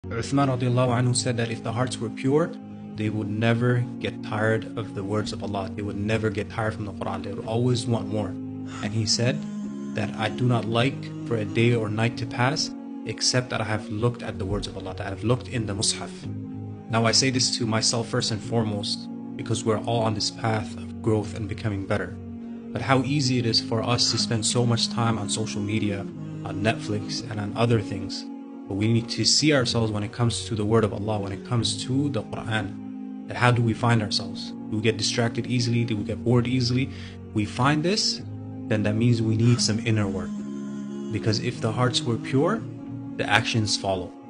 Uthman radiallahu anhu said that if the hearts were pure, they would never get tired of the words of Allah. They would never get tired from the Quran. They would always want more. And he said that I do not like for a day or night to pass except that I have looked at the words of Allah, that I have looked in the Mus'haf. Now I say this to myself first and foremost because we're all on this path of growth and becoming better. But how easy it is for us to spend so much time on social media, on Netflix and on other things. But we need to see ourselves when it comes to the word of Allah, when it comes to the Quran. That how do we find ourselves? Do we get distracted easily? Do we get bored easily? We find this, then that means we need some inner work. Because if the hearts were pure, the actions follow.